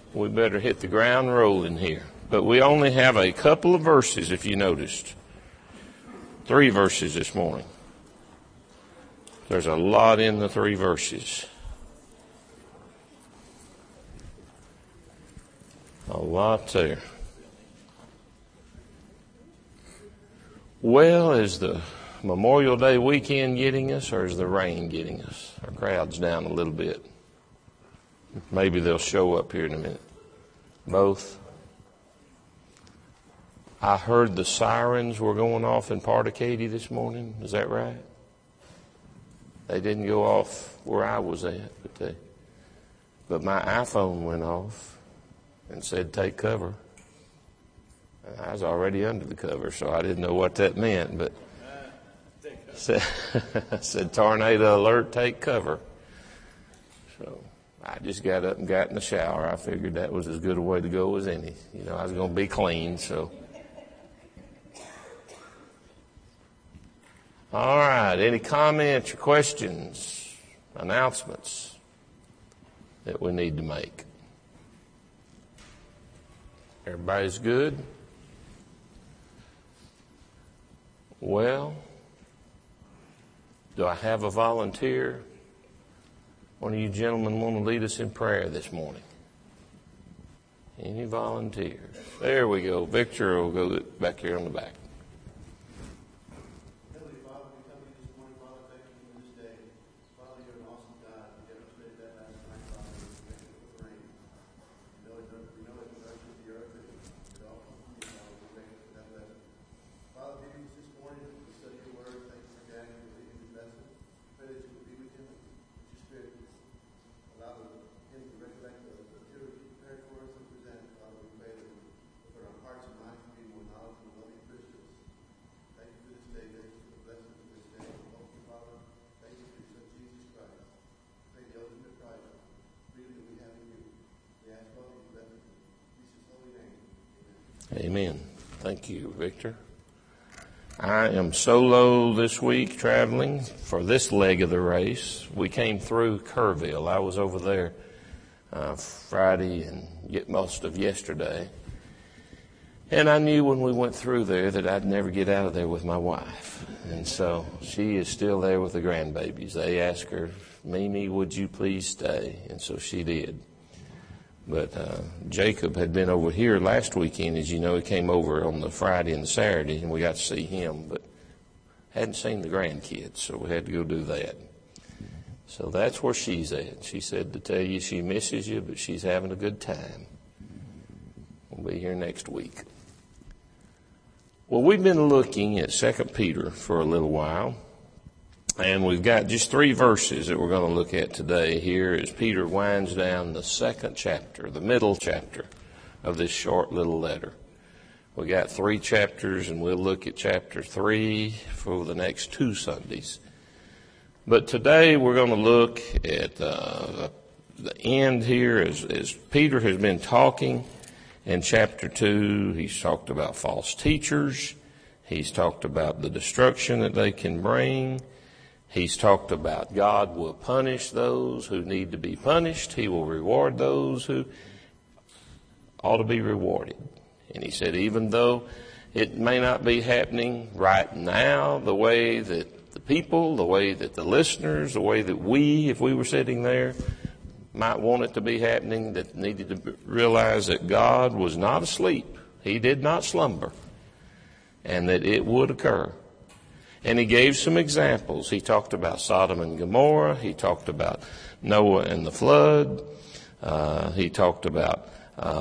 We better hit the ground rolling here. But we only have a couple of verses, if you noticed. 3 verses this morning. There's a lot in the 3 verses. A lot there. Well, is the Memorial Day weekend getting us, or is the rain getting us? Our crowd's down a little bit. Maybe they'll show up here in a minute. Both. I heard the sirens were going off in part of Katy this morning. Is that right? They didn't go off where I was at, but my iPhone went off and said, take cover. I was already under the cover, so I didn't know what that meant, but said tornado alert, take cover. So I just got up and got in the shower. I figured that was as good a way to go as any. You know, I was going to be clean, so. All right, any comments or questions, announcements that we need to make? Everybody's good? Well, do I have a volunteer? One of you gentlemen want to lead us in prayer this morning? Any volunteers? There we go. Victor will go back here on the back. Amen. Thank you, Victor. I am solo this week traveling for this leg of the race. We came through Kerrville. I was over there Friday and most of yesterday. And I knew when we went through there that I'd never get out of there with my wife. And so she is still there with the grandbabies. They asked her, Mimi, would you please stay? And so she did. But Jacob had been over here last weekend. As you know, he came over on the Friday and the Saturday, and we got to see him, but hadn't seen the grandkids, so we had to go do that. So that's where she's at. She said to tell you she misses you, but she's having a good time. We'll be here next week. Well, we've been looking at 2 Peter for a little while. And we've got just 3 verses that we're going to look at today here as Peter winds down the 2nd chapter, the middle chapter of this short little letter. We got 3 chapters, and we'll look at chapter 3 for the next 2 Sundays. But today we're going to look at the end here as Peter has been talking in chapter 2. He's talked about false teachers. He's talked about the destruction that they can bring. He's talked about God will punish those who need to be punished. He will reward those who ought to be rewarded. And he said even though it may not be happening right now the way that the people, the way that the listeners, the way that we, if we were sitting there, might want it to be happening, that needed to realize that God was not asleep. He did not slumber. And that it would occur. And he gave some examples. He talked about Sodom and Gomorrah. He talked about Noah and the flood. He talked about,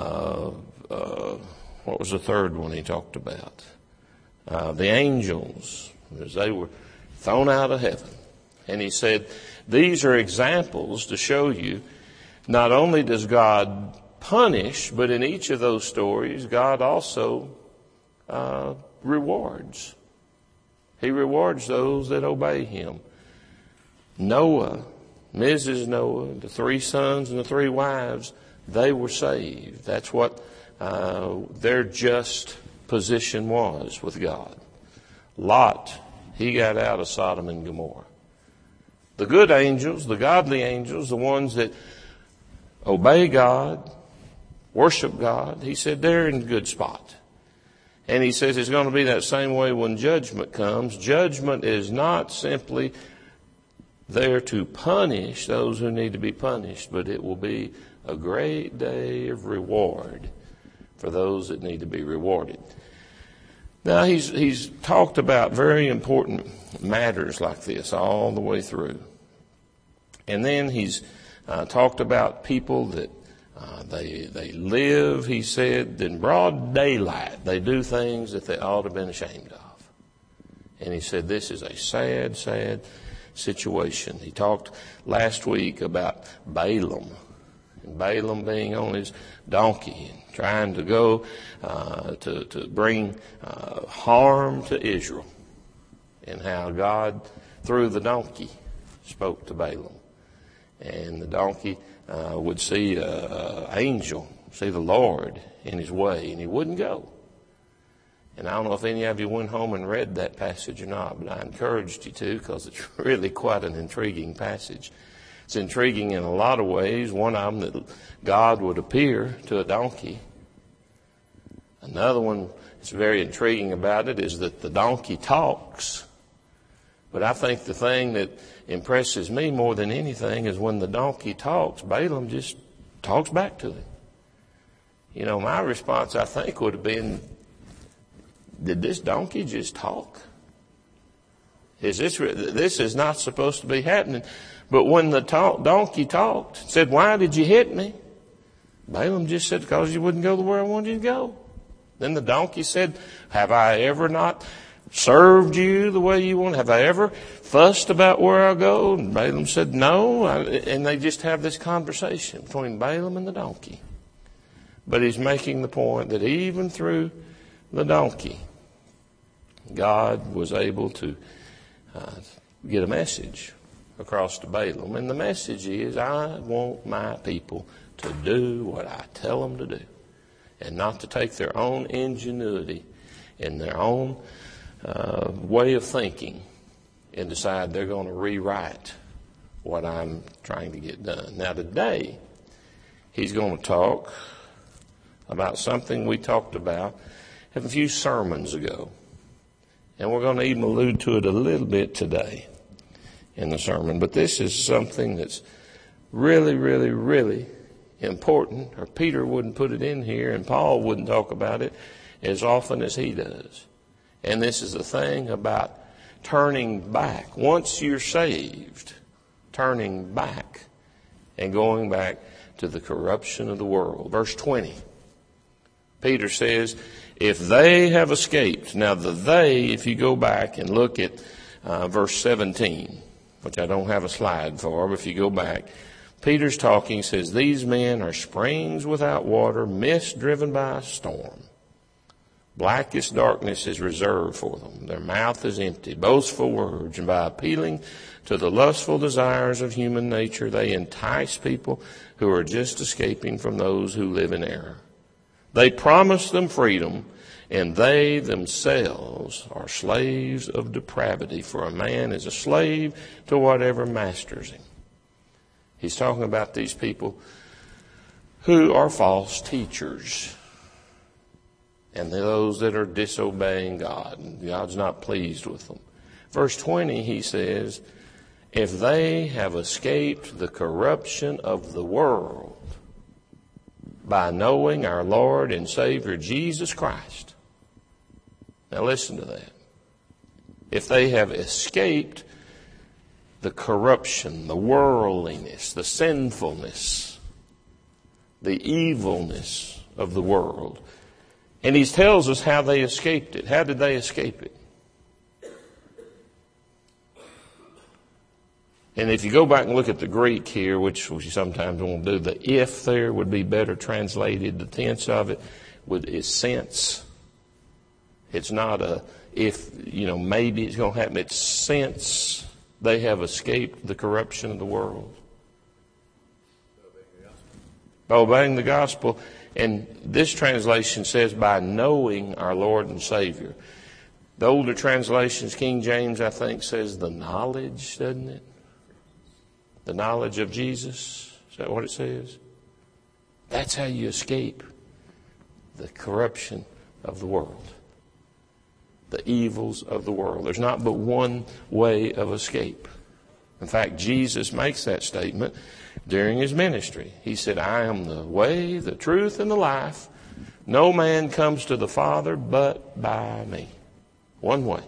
what was the third one he talked about? The angels, as they were thrown out of heaven. And he said, these are examples to show you not only does God punish, but in each of those stories, God also rewards. He rewards those that obey him. Noah, Mrs. Noah, the 3 sons and the 3 wives, they were saved. That's what their just position was with God. Lot, he got out of Sodom and Gomorrah. The good angels, the godly angels, the ones that obey God, worship God, he said they're in a good spot. And he says it's going to be that same way when judgment comes. Judgment is not simply there to punish those who need to be punished, but it will be a great day of reward for those that need to be rewarded. Now, he's talked about very important matters like this all the way through. And then he's talked about people that they live, he said, in broad daylight. They do things that they ought to have been ashamed of. And he said this is a sad, sad situation. He talked last week about Balaam. And Balaam being on his donkey and trying to go to bring harm to Israel. And how God, through the donkey, spoke to Balaam. And the donkey would see an angel, see the Lord in his way, and he wouldn't go. And I don't know if any of you went home and read that passage or not, but I encouraged you to because it's really quite an intriguing passage. It's intriguing in a lot of ways. One of them that God would appear to a donkey. Another one that's very intriguing about it is that the donkey talks. But I think the thing that impresses me more than anything is when the donkey talks, Balaam just talks back to him. You know, my response, I think, would have been, did this donkey just talk? This is not supposed to be happening. But when the donkey talked, said, why did you hit me? Balaam just said, because you wouldn't go to where I wanted you to go. Then the donkey said, have I ever not served you the way you want? Have I ever fussed about where I go? And Balaam said, no. And they just have this conversation between Balaam and the donkey. But he's making the point that even through the donkey, God was able to get a message across to Balaam. And the message is, I want my people to do what I tell them to do and not to take their own ingenuity and their own way of thinking and decide they're going to rewrite what I'm trying to get done. Now today, he's going to talk about something we talked about a few sermons ago. And we're going to even allude to it a little bit today in the sermon. But this is something that's really, really, really important. Or Peter wouldn't put it in here and Paul wouldn't talk about it as often as he does. And this is the thing about turning back. Once you're saved, turning back and going back to the corruption of the world. Verse 20. Peter says, if they have escaped. Now the they, if you go back and look at verse 17, which I don't have a slide for, but if you go back, Peter's talking, says, these men are springs without water, mist driven by a storm. Blackest darkness is reserved for them. Their mouth is empty, boastful words, and by appealing to the lustful desires of human nature, they entice people who are just escaping from those who live in error. They promise them freedom, and they themselves are slaves of depravity, for a man is a slave to whatever masters him. He's talking about these people who are false teachers and those that are disobeying God. And God's not pleased with them. Verse 20, he says, if they have escaped the corruption of the world by knowing our Lord and Savior Jesus Christ. Now listen to that. If they have escaped the corruption, the worldliness, the sinfulness, the evilness of the world. And he tells us how they escaped it. How did they escape it? And if you go back and look at the Greek here, which we sometimes won't do, the if there would be better translated. The tense of it is since. It's not a if, maybe it's going to happen. It's since they have escaped the corruption of the world. Obeying the gospel. And this translation says by knowing our Lord and Savior. The older translations, King James, I think, says the knowledge, doesn't it? The knowledge of Jesus. Is that what it says? That's how you escape the corruption of the world, the evils of the world. There's not but one way of escape. In fact, Jesus makes that statement during his ministry. He said, I am the way, the truth, and the life. No man comes to the Father but by me. One way.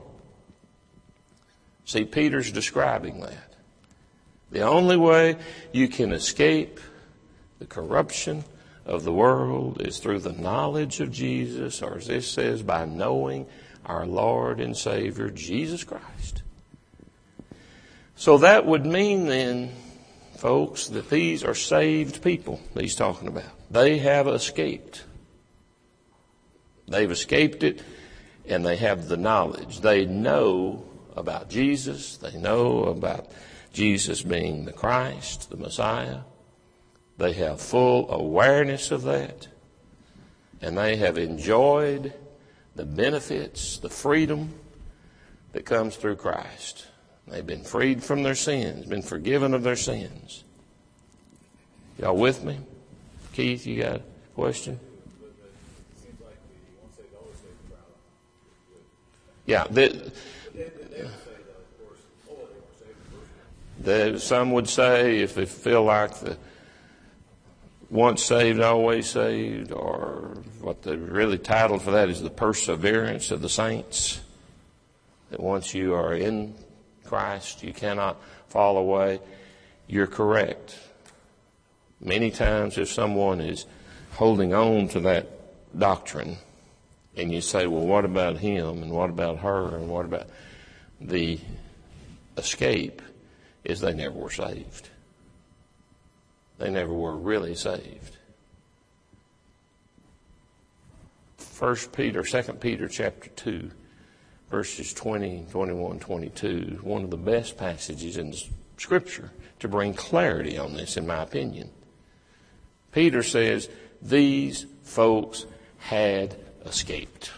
See, Peter's describing that. The only way you can escape the corruption of the world is through the knowledge of Jesus, or as this says, by knowing our Lord and Savior, Jesus Christ. So that would mean then, folks, that these are saved people that he's talking about. They have escaped. They've escaped it, and they have the knowledge. They know about Jesus. They know about Jesus being the Christ, the Messiah. They have full awareness of that. And they have enjoyed the benefits, the freedom that comes through Christ. They've been freed from their sins, been forgiven of their sins. Y'all with me? Keith, you got a question? Yeah. Some would say, if they feel like the once saved, always saved, or what the really title for that is the perseverance of the saints, that once you are in Christ, you cannot fall away. You're correct. Many times if someone is holding on to that doctrine and you say, well, what about him and what about her and what about the escape, is they never were saved. They never were really saved. 2 Peter chapter 2, verses 20, 21, 22, one of the best passages in Scripture to bring clarity on this, in my opinion. Peter says, these folks had escaped.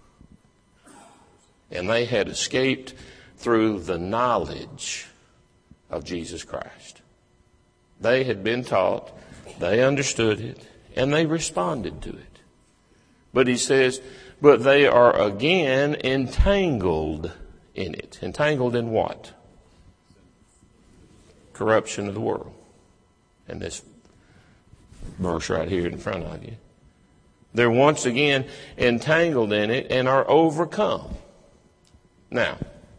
And they had escaped through the knowledge of Jesus Christ. They had been taught, they understood it, and they responded to it. But he says, but they are again entangled in it. Entangled in what? Corruption of the world. And this verse right here in front of you. They're once again entangled in it and are overcome. Now,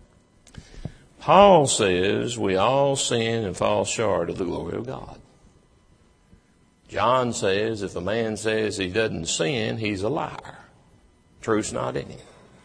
Paul says we all sin and fall short of the glory of God. John says if a man says he doesn't sin, he's a liar. Truth's not in him.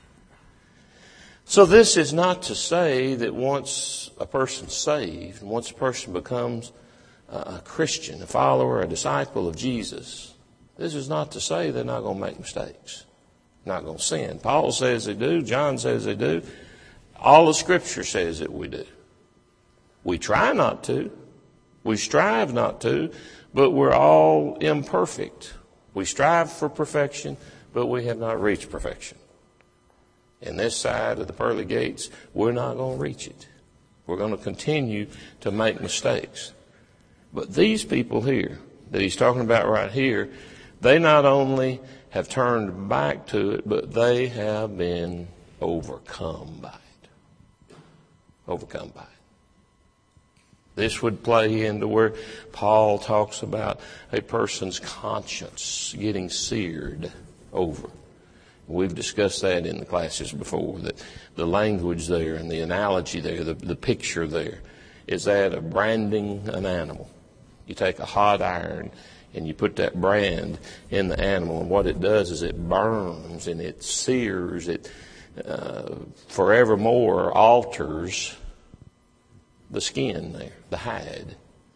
So this is not to say that once a person's saved, once a person becomes a Christian, a follower, a disciple of Jesus, this is not to say they're not going to make mistakes, not going to sin. Paul says they do. John says they do. All the Scripture says that we do. We try not to. We strive not to, but we're all imperfect. We strive for perfection, but we have not reached perfection. In this side of the pearly gates, we're not going to reach it. We're going to continue to make mistakes. But these people here that he's talking about right here, they not only have turned back to it, but they have been overcome by it. Overcome by it. This would play into where Paul talks about a person's conscience getting seared over. We've discussed that in the classes before, that the language there and the analogy there, the picture there, is that of branding an animal. You take a hot iron and you put that brand in the animal, and what it does is it burns and it sears, it forevermore alters the skin there, the hide.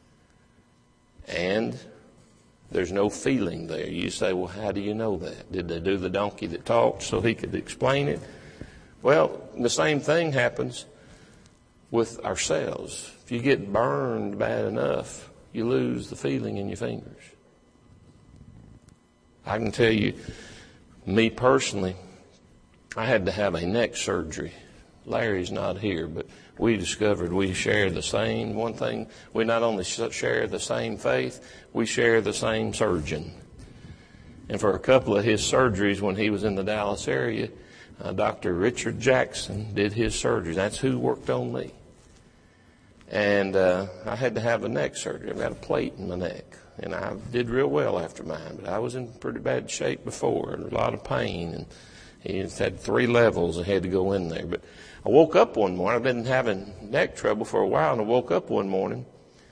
And there's no feeling there. You say, well, how do you know that? Did they do the donkey that talked so he could explain it? Well, the same thing happens with ourselves. If you get burned bad enough, you lose the feeling in your fingers. I can tell you, me personally, I had to have a neck surgery Larry's not here, but we discovered we share the same. One thing, we not only share the same faith, we share the same surgeon. And for a couple of his surgeries when he was in the Dallas area, Dr. Richard Jackson did his surgeries. That's who worked on me. And I had to have a neck surgery. I've got a plate in my neck. And I did real well after mine, but I was in pretty bad shape before and a lot of pain. And he had 3 levels and had to go in there. But I woke up one morning. I've been having neck trouble for a while, and I woke up one morning.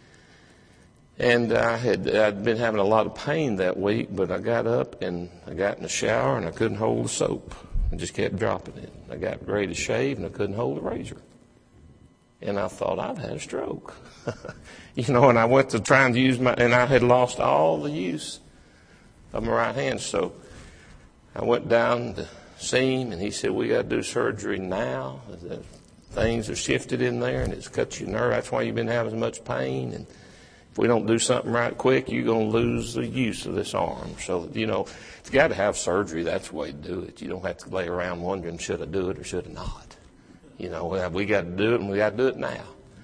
And I'd been having a lot of pain that week, but I got up and I got in the shower and I couldn't hold the soap. I just kept dropping it. I got ready to shave and I couldn't hold the razor. And I thought I'd had a stroke. And I went to trying to use and I had lost all the use of my right hand. So I went down to see him and he said, we got to do surgery now. Things are shifted in there and it's cut your nerve. That's why you've been having so much pain. And if we don't do something right quick, you're going to lose the use of this arm. So, if you got to have surgery, that's the way to do it. You don't have to lay around wondering, should I do it or should I not? We got to do it and we got to do it now.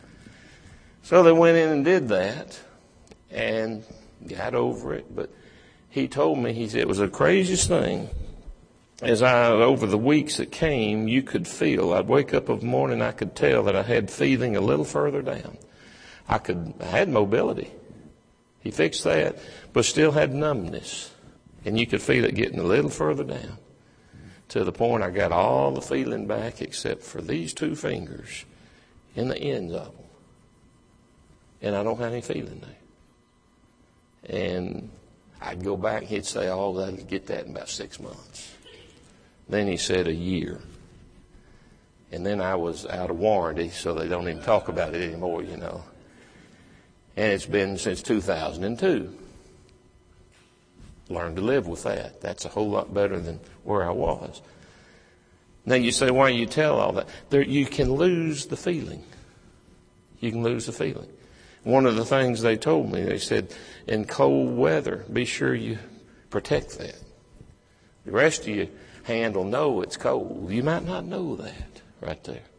So they went in and did that and got over it. But he told me, he said, it was the craziest thing. Over the weeks that came, you could feel, I'd wake up of the morning, I could tell that I had feeling a little further down. I had mobility. He fixed that, but still had numbness. And you could feel it getting a little further down to the point I got all the feeling back except for these 2 fingers in the ends of them. And I don't have any feeling there. And I'd go back, he'd say, I'll get that in about 6 months. Then he said a year. And then I was out of warranty, so they don't even talk about it anymore, And it's been since 2002. Learned to live with that. That's a whole lot better than where I was. Now you say, why do you tell all that? You can lose the feeling. You can lose the feeling. One of the things they told me, they said, in cold weather, be sure you protect that. The rest of your hand will know it's cold. You might not know that right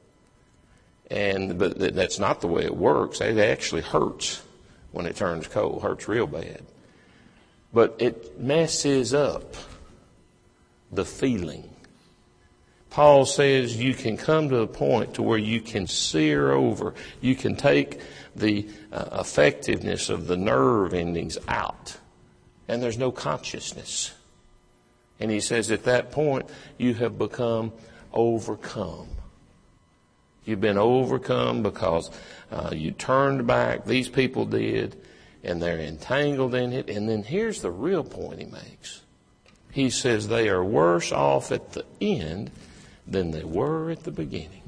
there. But that's not the way it works. It actually hurts when it turns cold. Hurts real bad. But it messes up the feeling. Paul says you can come to a point to where you can sear over. You can take the effectiveness of the nerve endings out. And there's no consciousness. And he says at that point you have become overcome. You've been overcome because you turned back. These people did. And they're entangled in it. And then here's the real point he makes. He says they are worse off at the end than they were at the beginning.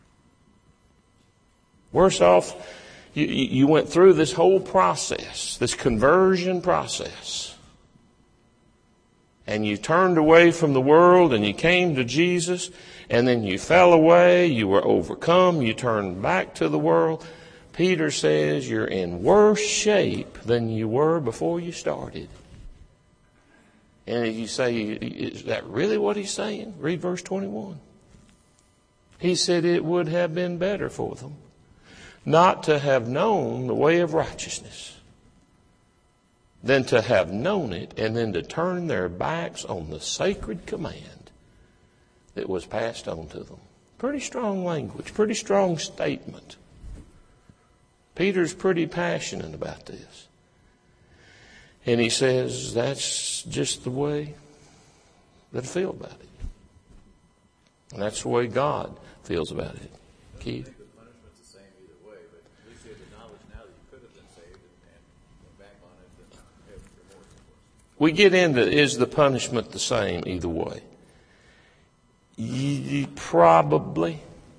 Worse off, you went through this whole process, this conversion process. And you turned away from the world and you came to Jesus. And then you fell away, you were overcome, you turned back to the world. Peter says you're in worse shape than you were before you started. And you say, is that really what he's saying? Read verse 21. He said it would have been better for them not to have known the way of righteousness than to have known it and then to turn their backs on the sacred command that was passed on to them. Pretty strong language, pretty strong statement. Peter's pretty passionate about this. And he says, that's just the way that I feel about it. And that's the way God feels about it. Keith? I think the punishment's the same either way, but at least you have the knowledge now that you could have been saved and went back on it and have remorse, of course. We get into, is the punishment the same either way? Probably.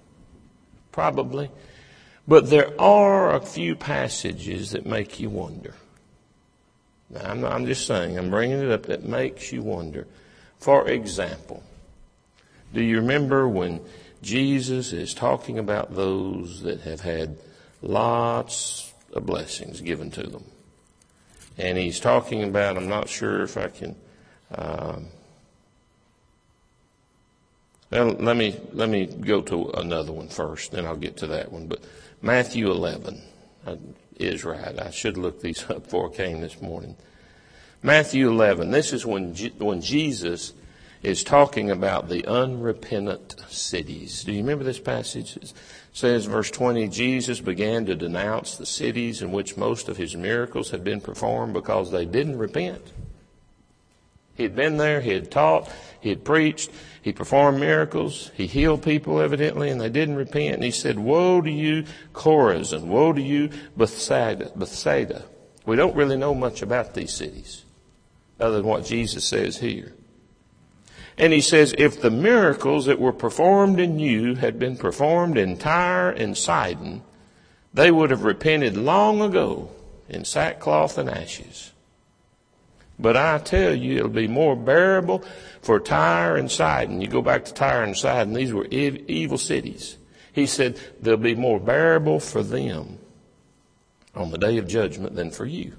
But there are a few passages that make you wonder. Now, I'm just saying, I'm bringing it up, that makes you wonder. For example, do you remember when Jesus is talking about those that have had lots of blessings given to them? And he's talking about, I'm not sure if I can, Well, let me go to another one first, then I'll get to that one. But Matthew 11 is right. I should look these up before I came this morning. Matthew 11. This is when Jesus is talking about the unrepentant cities. Do you remember this passage? It says, verse 20, Jesus began to denounce the cities in which most of his miracles had been performed because they didn't repent. He had been there, he had taught, he had preached, he performed miracles, he healed people evidently, and they didn't repent. And he said, woe to you, Chorazin, woe to you, Bethsaida. We don't really know much about these cities other than what Jesus says here. And he says, if the miracles that were performed in you had been performed in Tyre and Sidon, they would have repented long ago in sackcloth and ashes. But I tell you, it'll be more bearable for Tyre and Sidon. You go back to Tyre and Sidon, these were evil cities. He said, they'll be more bearable for them on the day of judgment than for you.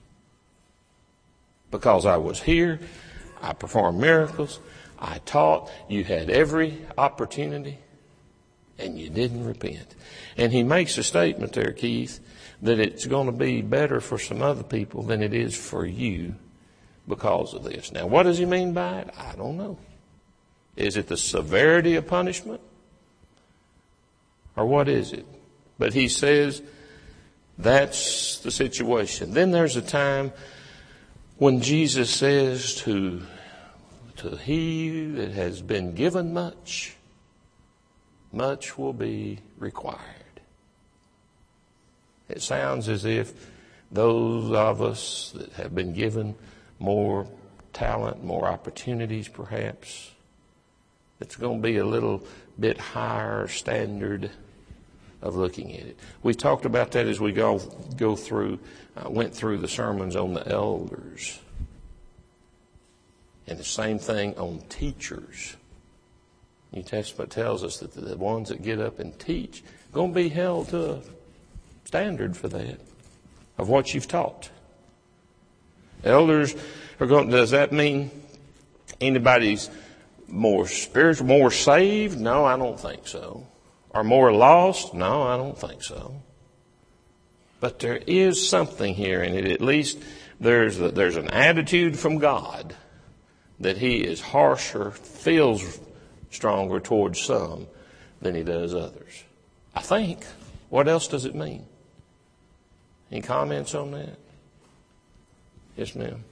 Because I was here, I performed miracles, I taught, you had every opportunity, and you didn't repent. And he makes a statement there, Keith, that it's going to be better for some other people than it is for you because of this. Now, what does he mean by it? I don't know. Is it the severity of punishment? Or what is it? But he says that's the situation. Then there's a time when Jesus says to he that has been given much, much will be required. It sounds as if those of us that have been given more talent, more opportunities perhaps, it's going to be a little bit higher standard of looking at it. We talked about that as we went through the sermons on the elders. And the same thing on teachers. New Testament tells us that the ones that get up and teach are going to be held to a standard for that, of what you've taught. Elders are going. Does that mean anybody's more spiritual, more saved? No, I don't think so. Or more lost? No, I don't think so. But there is something here in it. At least there's an attitude from God that he is harsher, feels stronger towards some than he does others. I think. What else does it mean? Any comments on that? Yes, ma'am.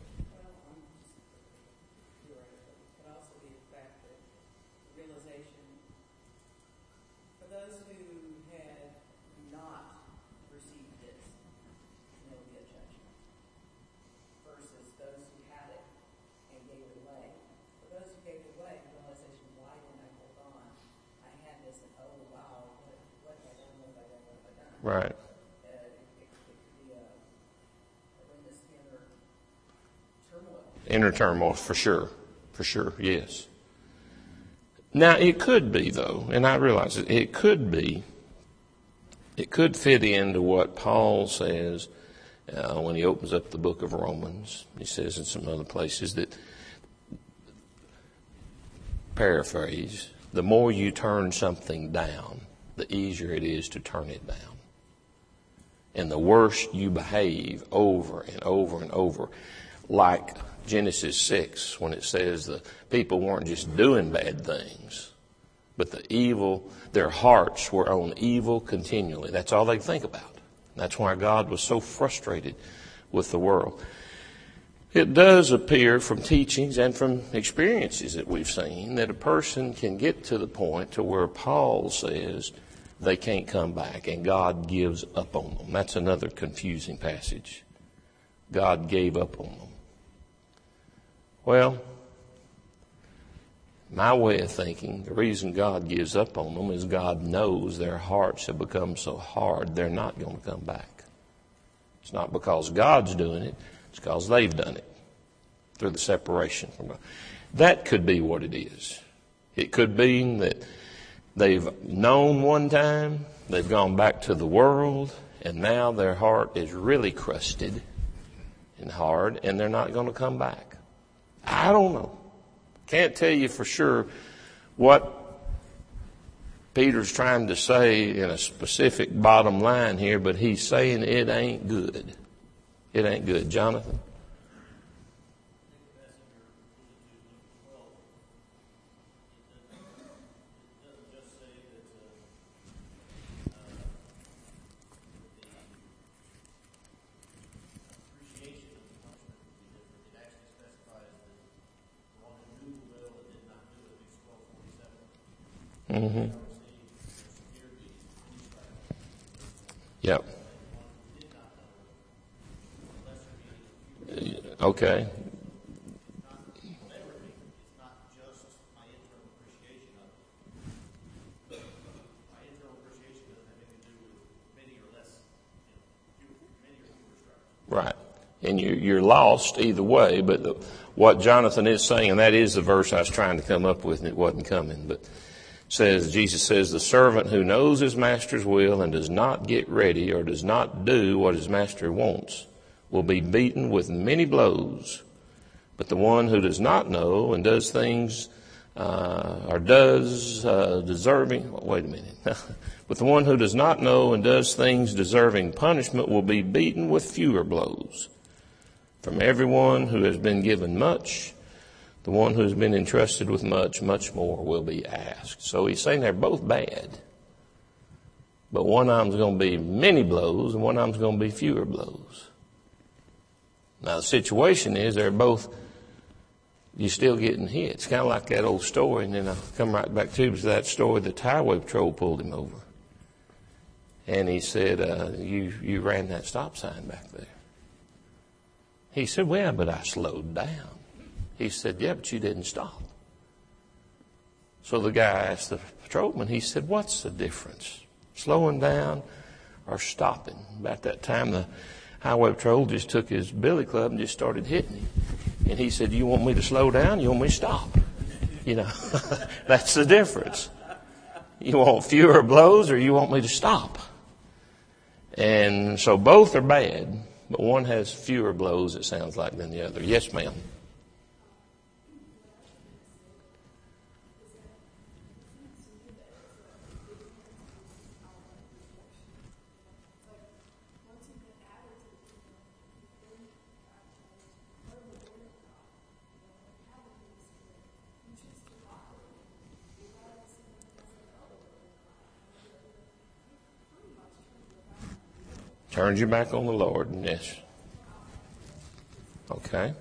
Right. Inner turmoil, for sure. For sure, yes. Now, it could be, though, and I realize it could fit into what Paul says when he opens up the book of Romans. He says in some other places that, paraphrase, the more you turn something down, the easier it is to turn it down. And the worse you behave over and over and over, like Genesis 6, when it says the people weren't just doing bad things, but their hearts were on evil continually. That's all they think about. That's why God was so frustrated with the world. It does appear from teachings and from experiences that we've seen that a person can get to the point to where Paul says they can't come back, and God gives up on them. That's another confusing passage. God gave up on them. Well, my way of thinking, the reason God gives up on them is God knows their hearts have become so hard they're not going to come back. It's not because God's doing it, it's because they've done it through the separation from God. That could be what it is. It could be that they've known one time, they've gone back to the world, and now their heart is really crusted and hard, and they're not going to come back. I don't know. Can't tell you for sure what Peter's trying to say in a specific bottom line here, but he's saying it ain't good. It ain't good. Jonathan? Mm-hmm. Yep. Okay. Right. And you're lost either way, but what Jonathan is saying, and that is the verse I was trying to come up with, and it wasn't coming, but Jesus says, the servant who knows his master's will and does not get ready or does not do what his master wants will be beaten with many blows. But the one who does not know and does things, but the one who does not know and does things deserving punishment will be beaten with fewer blows. From everyone who has been given much, the one who has been entrusted with much, much more will be asked. So he's saying they're both bad. But one of them's going to be many blows and one of them's going to be fewer blows. Now the situation is they're both, you're still getting hit. It's kind of like that old story, and then I'll come right back to that story. The highway patrol pulled him over. And he said, you ran that stop sign back there. He said, well, but I slowed down. He said, yeah, but you didn't stop. So the guy asked the patrolman, he said, what's the difference? Slowing down or stopping? About that time, the highway patrol just took his billy club and just started hitting him. And he said, you want me to slow down? You want me to stop? You know, that's the difference. You want fewer blows or you want me to stop? And so both are bad, but one has fewer blows, it sounds like, than the other. Yes, ma'am. Turns you back on the Lord, yes. Okay.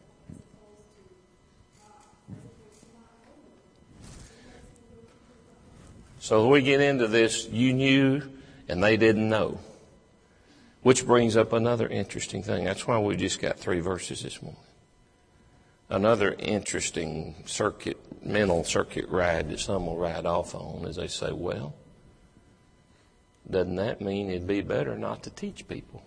So we get into this, you knew and they didn't know. Which brings up another interesting thing. That's why we just got 3 verses this morning. Another interesting mental circuit ride that some will ride off on is they say, well, doesn't that mean it'd be better not to teach people?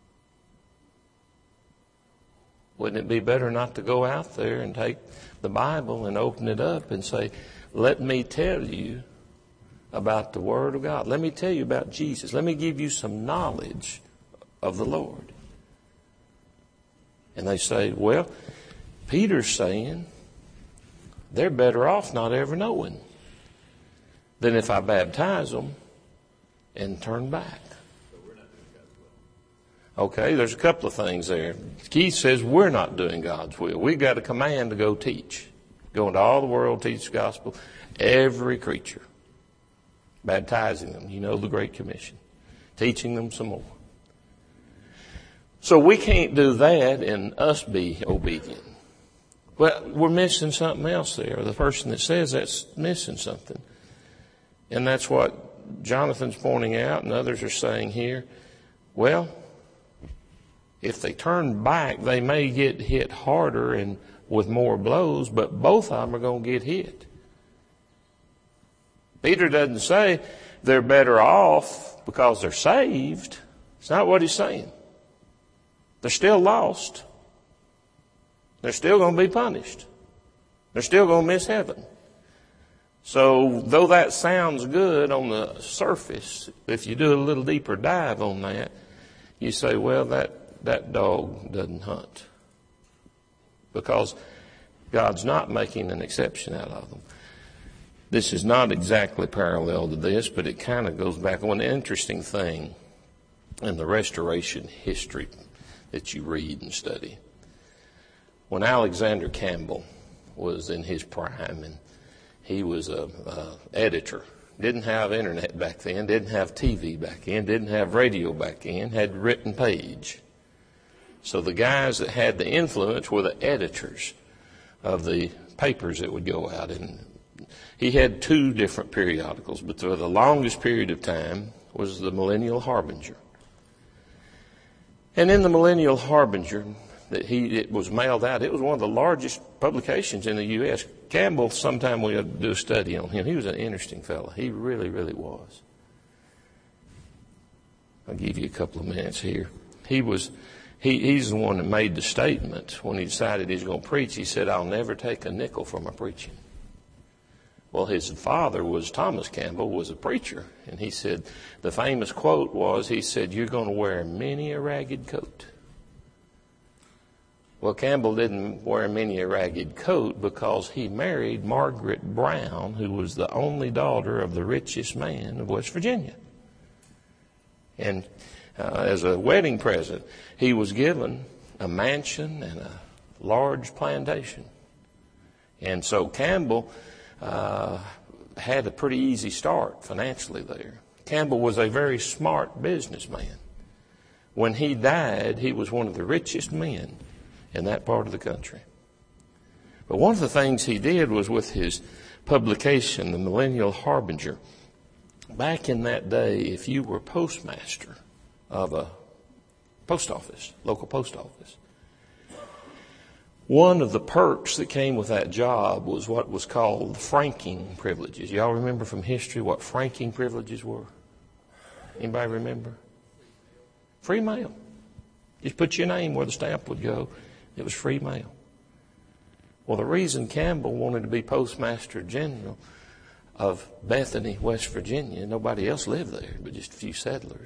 Wouldn't it be better not to go out there and take the Bible and open it up and say, let me tell you about the Word of God. Let me tell you about Jesus. Let me give you some knowledge of the Lord. And they say, well, Peter's saying they're better off not ever knowing than if I baptize them and turn back. Okay, there's a couple of things there. Keith says we're not doing God's will. We've got a command to go teach. Go into all the world, teach the gospel, every creature. Baptizing them, you know, the Great Commission. Teaching them some more. So we can't do that and us be obedient. Well, we're missing something else there. The person that says that's missing something. And that's what Jonathan's pointing out and others are saying here. Well, if they turn back, they may get hit harder and with more blows, but both of them are going to get hit. Peter doesn't say they're better off because they're saved. It's not what he's saying. They're still lost. They're still going to be punished. They're still going to miss heaven. So though that sounds good on the surface, if you do a little deeper dive on that, you say, well, that dog doesn't hunt. Because God's not making an exception out of them. This is not exactly parallel to this, but it kind of goes back. One interesting thing in the Restoration history that you read and study. When Alexander Campbell was in his prime, and he was a editor, didn't have internet back then, didn't have TV back then, didn't have radio back then, had written page. So the guys that had the influence were the editors of the papers that would go out. And he had 2 different periodicals, but for the longest period of time was the Millennial Harbinger. And in the Millennial Harbinger, it was mailed out. It was one of the largest publications in the U.S. Campbell, sometime we'll do a study on him. He was an interesting fellow. He really, really was. I'll give you a couple of minutes here. He's the one that made the statement when he decided he was going to preach. He said, "I'll never take a nickel for my preaching." Well, his father was Thomas Campbell, was a preacher. And he said, the famous quote was, he said, "You're going to wear many a ragged coat." Well, Campbell didn't wear many a ragged coat because he married Margaret Brown, who was the only daughter of the richest man of West Virginia. And as a wedding present, he was given a mansion and a large plantation. And so Campbell had a pretty easy start financially there. Campbell was a very smart businessman. When he died, he was one of the richest men in that part of the country. But one of the things he did was with his publication, the Millennial Harbinger. Back in that day, if you were postmaster of a post office, local post office, one of the perks that came with that job was what was called franking privileges. Y'all remember from history what franking privileges were? Anybody remember? Free mail. Just put your name where the stamp would go. It was free mail. Well, the reason Campbell wanted to be Postmaster General of Bethany, West Virginia, nobody else lived there but just a few settlers.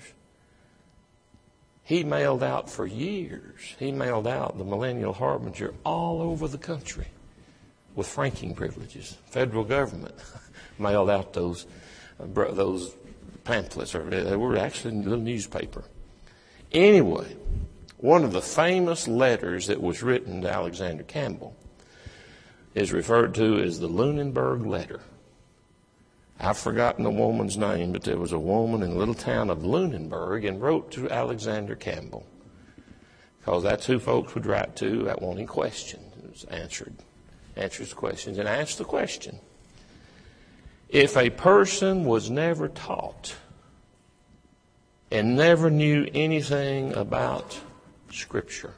He mailed out for years. He mailed out the Millennial Harbinger all over the country with franking privileges. Federal government mailed out those pamphlets, or they were actually in a little newspaper. Anyway, one of the famous letters that was written to Alexander Campbell is referred to as the Lunenburg Letter. I've forgotten the woman's name, but there was a woman in the little town of Lunenburg and wrote to Alexander Campbell, because that's who folks would write to at wanting questions. It was answers questions, and asked the question: if a person was never taught and never knew anything about Scripture,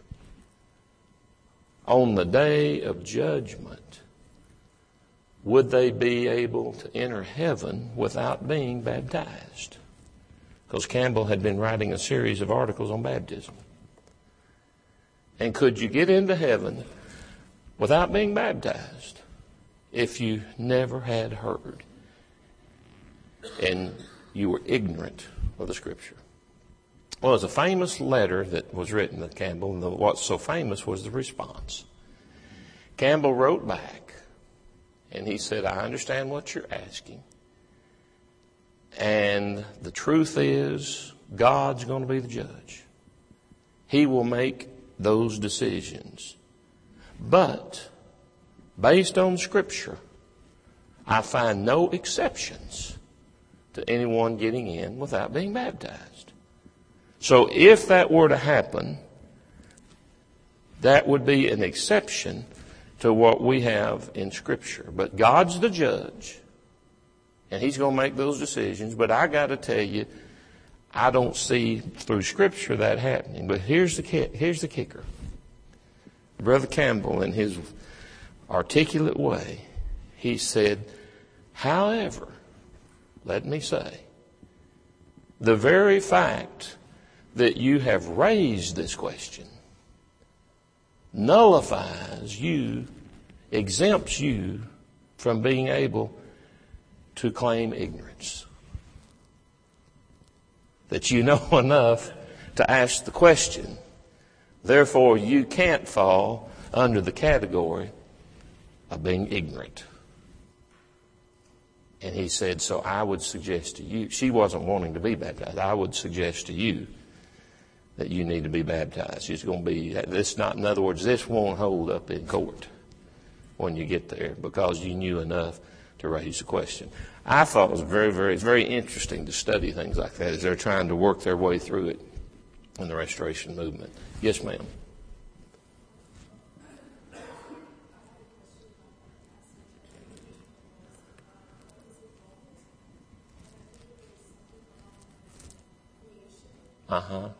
on the day of judgment, would they be able to enter heaven without being baptized? Because Campbell had been writing a series of articles on baptism. And could you get into heaven without being baptized if you never had heard and you were ignorant of the Scripture? Well, it's a famous letter that was written to Campbell, and what's so famous was the response. Campbell wrote back, and he said, "I understand what you're asking. And the truth is, God's going to be the judge. He will make those decisions. But, based on Scripture, I find no exceptions to anyone getting in without being baptized. So if that were to happen, that would be an exception to what we have in Scripture. But God's the judge, and He's going to make those decisions. But I got to tell you, I don't see through Scripture that happening. But here's the kicker. Brother Campbell, in his articulate way, he said, however, let me say, the very fact that you have raised this question nullifies you, exempts you from being able to claim ignorance. That you know enough to ask the question. Therefore, you can't fall under the category of being ignorant. And he said, so I would suggest to you, she wasn't wanting to be baptized. I would suggest to you that you need to be baptized. It's going to be, this not, in other words, this won't hold up in court when you get there because you knew enough to raise the question. I thought it was it's very interesting to study things like that as they're trying to work their way through it in the Restoration movement. Yes, ma'am. Uh-huh.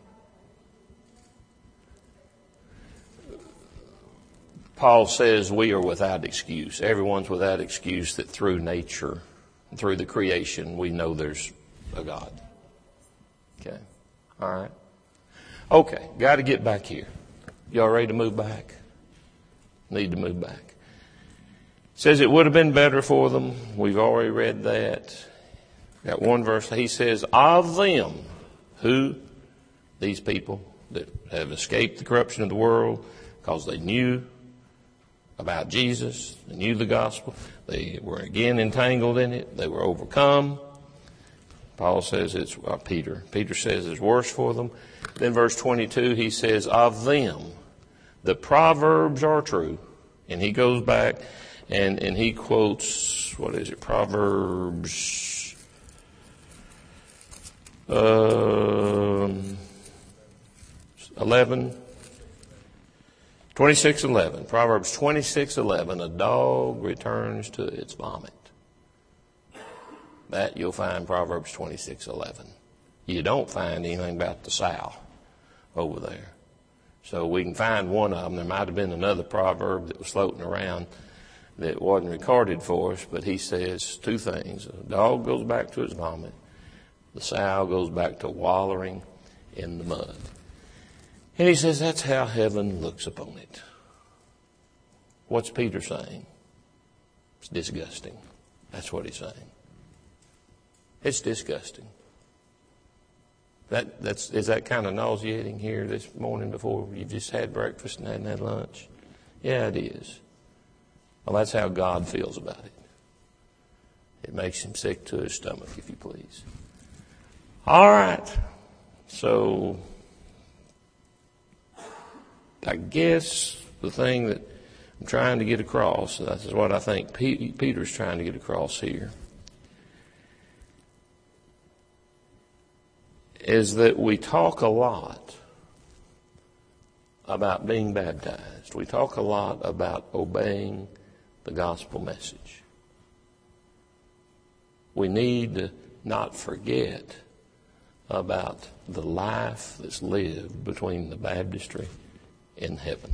Paul says we are without excuse. Everyone's without excuse that through nature, through the creation, we know there's a God. Okay. All right. Okay. Got to get back here. Y'all ready to move back? Need to move back. Says it would have been better for them. We've already read that. Got one verse. He says, of them, who? These people that have escaped the corruption of the world because they knew about Jesus, they knew the gospel, they were again entangled in it, they were overcome. Paul says it's, Peter says it's worse for them. Then verse 22, he says, of them, the proverbs are true. And he goes back and he quotes, what is it, Proverbs 26:11. Proverbs 26:11. A dog returns to its vomit. That you'll find Proverbs 26:11. You don't find anything about the sow over there. So we can find one of them. There might have been another proverb that was floating around that wasn't recorded for us, but he says two things. A dog goes back to its vomit. The sow goes back to wallowing in the mud. And he says that's how heaven looks upon it. What's Peter saying? It's disgusting. That's what he's saying. It's disgusting. Is that kind of nauseating here this morning before you've just had breakfast and hadn't had lunch? Yeah, it is. Well, that's how God feels about it. It makes him sick to his stomach, if you please. All right. So I guess the thing that I'm trying to get across, this is what I think Peter's trying to get across here, is that we talk a lot about being baptized. We talk a lot about obeying the gospel message. We need to not forget about the life that's lived between the baptistry and heaven.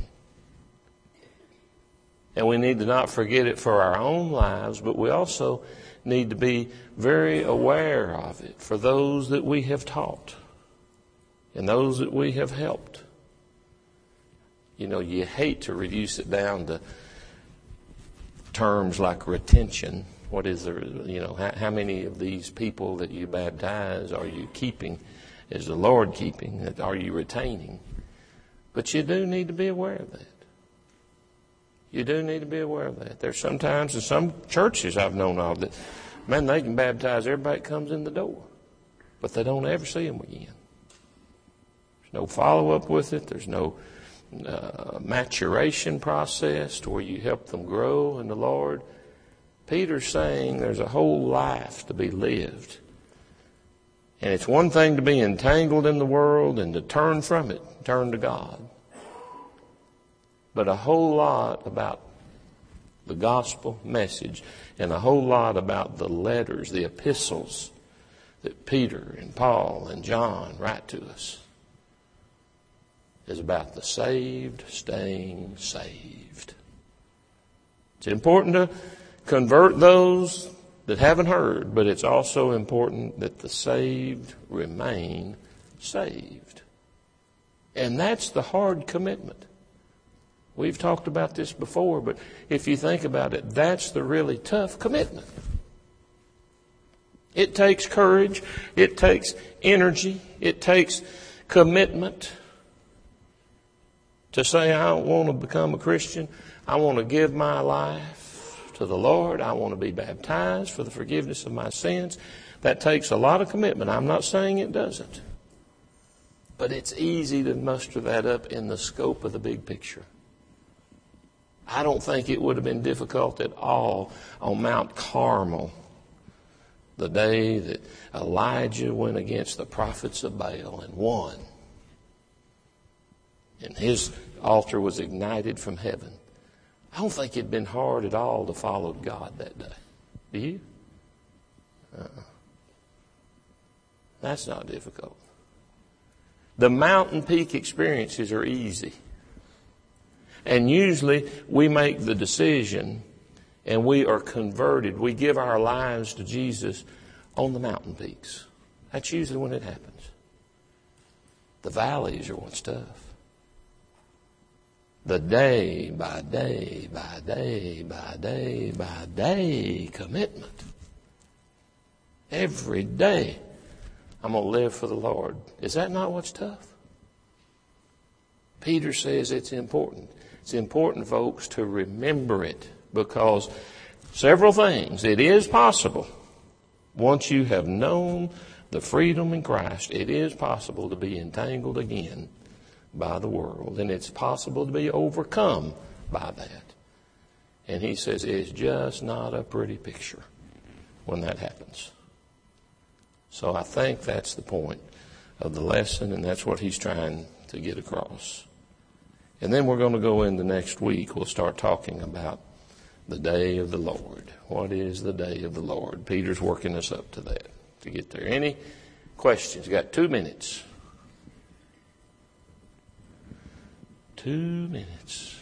And we need to not forget it for our own lives, but we also need to be very aware of it for those that we have taught and those that we have helped. You know, you hate to reduce it down to terms like retention. What is there, you know, how many of these people that you baptize are you keeping? Is the Lord keeping? Are you retaining? But you do need to be aware of that. You do need to be aware of that. There's sometimes in some churches I've known of that, man, they can baptize everybody that comes in the door, but they don't ever see them again. There's no follow-up with it. There's no maturation process to where you help them grow in the Lord. Peter's saying there's a whole life to be lived. And it's one thing to be entangled in the world and to turn from it, turn to God. But a whole lot about the gospel message and a whole lot about the letters, the epistles that Peter and Paul and John write to us is about the saved staying saved. It's important to convert those that haven't heard, but it's also important that the saved remain saved. And that's the hard commitment. We've talked about this before, but if you think about it, that's the really tough commitment. It takes courage. It takes energy. It takes commitment to say, I don't want to become a Christian. I want to give my life to the Lord. I want to be baptized for the forgiveness of my sins. That takes a lot of commitment. I'm not saying it doesn't. But it's easy to muster that up in the scope of the big picture. I don't think it would have been difficult at all on Mount Carmel the day that Elijah went against the prophets of Baal and won. And his altar was ignited from heaven. I don't think it'd been hard at all to follow God that day. Do you? That's not difficult. The mountain peak experiences are easy. And usually we make the decision and we are converted. We give our lives to Jesus on the mountain peaks. That's usually when it happens. The valleys are what's tough. The day by day by day by day by day commitment. Every day I'm going to live for the Lord. Is that not what's tough? Peter says it's important. It's important, folks, to remember it because several things. It is possible. Once you have known the freedom in Christ, it is possible to be entangled again by the world. And it's possible to be overcome by that. And he says it's just not a pretty picture when that happens. So I think that's the point of the lesson, and that's what he's trying to get across. And then we're going to go into next week. We'll start talking about the day of the Lord. What is the day of the Lord? Peter's working us up to that, to get there. Any questions? Got 2 minutes. 2 minutes.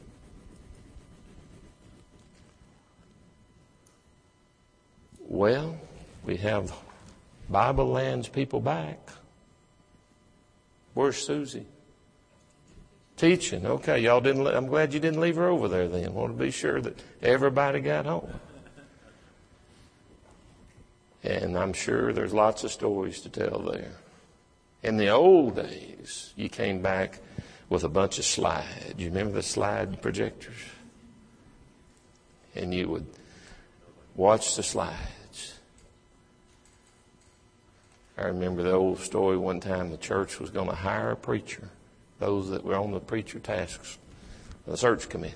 Well, we have Bible Land's people back. Where's Susie? Teaching. Okay, y'all didn't. I'm glad you didn't leave her over there then. Want to be sure that everybody got home. And I'm sure there's lots of stories to tell there. In the old days, you came back with a bunch of slides. You remember the slide projectors? And you would watch the slides. I remember the old story one time the church was going to hire a preacher, those that were on the preacher tasks, the search committee.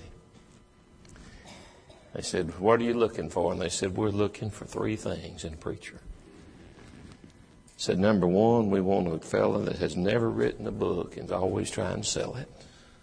They said, what are you looking for? And they said, we're looking for 3 things in a preacher. Said, number 1, we want a fellow that has never written a book and is always trying to sell it.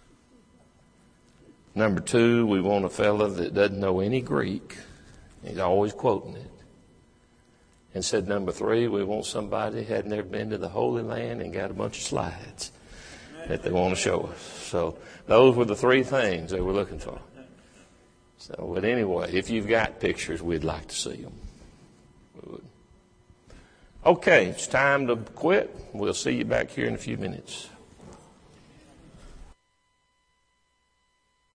Number 2, we want a fellow that doesn't know any Greek. He's always quoting it. And said, number 3, we want somebody that had never been to the Holy Land and got a bunch of slides that they want to show us. So those were the 3 things they were looking for. So, but anyway, if you've got pictures, we'd like to see them. We would. Okay, it's time to quit. We'll see you back here in a few minutes.